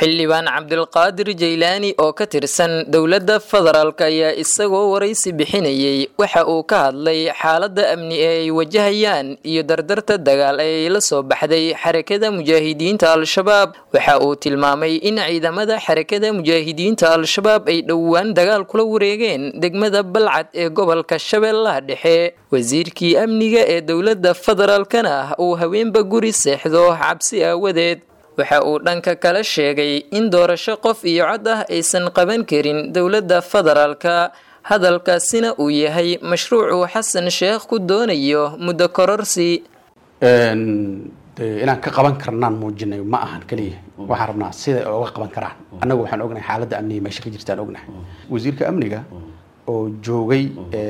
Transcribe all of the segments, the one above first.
xildhibaan Cabdulqaadir Jeylaani oo ka tirsan dowladda federaalka ayaa isagoo waraysi bixinayay waxa uu ka hadlay xaaladda amni ee ay wajahayaan iyo dardarta dagaal ee la soo baxday xarakada mujaahidiinta al-shabaab waxa uu tilmaamay in ciidamada xarakada mujaahidiinta al-shabaab ay dhowaan dagaal kula wareegeen degmada Balcad ee gobolka Shabeellaha Dhexe wasiirkii amniga ee dowladda federaalkana uu haweenba guri seexdo cabsi aawadeed waxa uu dhanka kala sheegay in doorasho qof iyo cod ah aysan qaban karin dowladda federaalka hadalkaasina uu yahay mashruucu Xasan Sheekh ku doonayo muddo kororsi inaan ka qaban karnaan muujinay ma ahan kaliya waxaan rabnaa sida ay uga qaban karaan annagu waxaan ognahay xaaladda amniga meesha ka jirtaan ognahay wasiirka amniga oo joogay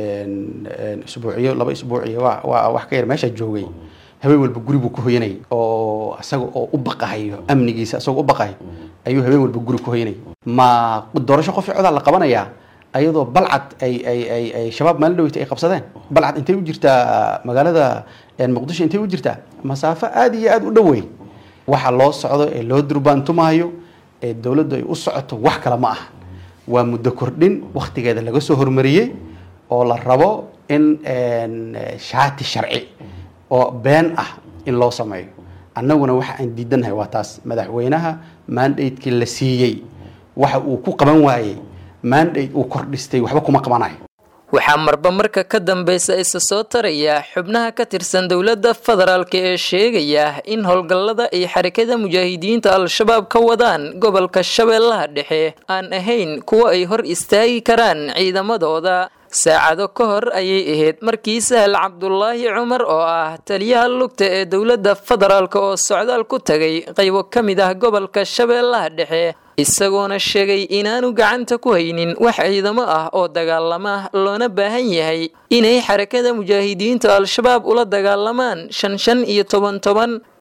laba isbuuciyo waa wax ka yar meesha joogay habeen walba guri buu ku hoyanay oo asaga oo u baqahayo amnigiisa asagoo u baqahay ayuu habeen walba guri ku hoyanay ma doorasho qof cod la qabanaya ayadoo Balcad ay shabaab maalin dhaweyta ay qabsadeen Balcad intay u jirtaa magaalada Muqdisho intay u jirtaa masaafo aad iyo aad u dhoweey waxa loo socdo ee loo durbaantumayo ee dawladdu ay u socoto wax kala ma ah waa muddo kordhin waqtigeeda laga soo hormariyay oo la rabo in shaati sharci oo been ah in loo sameeyo annaguna waxa aan diidanahay waa taas madaxweynaha mandate-kii la siiyay waxa uu ku qaban waayay mandate uu kordhistay waxba kuma qabanayo waxaa marba marka ka dambaysa isa soo taraya xubnaha ka tirsan dowladda federaalka ee sheegaya in howlgallada ay xarakada mujaahidiinta al-shabaab ka wadaan gobolka Shabeellaha Dhexe aan ahayn kuwa ay hor istaagi karaan ciidamadooda saacado ka hor ayay ahayd markii Sahal Cabdullaahi Cumar oo ah taliyaha lugta ee dowladda federaalka oo socdaal ku tagay qaybo ka mid ah gobolka Shabeellaha Dhexe isagoona sheegay inaanu gacanta ku haynin wax ciidamo ah oo dagaalama loona baahan yahay inay xarakada mujaahidiinta al-shabaab ula dagaalamaan 5 iyo 10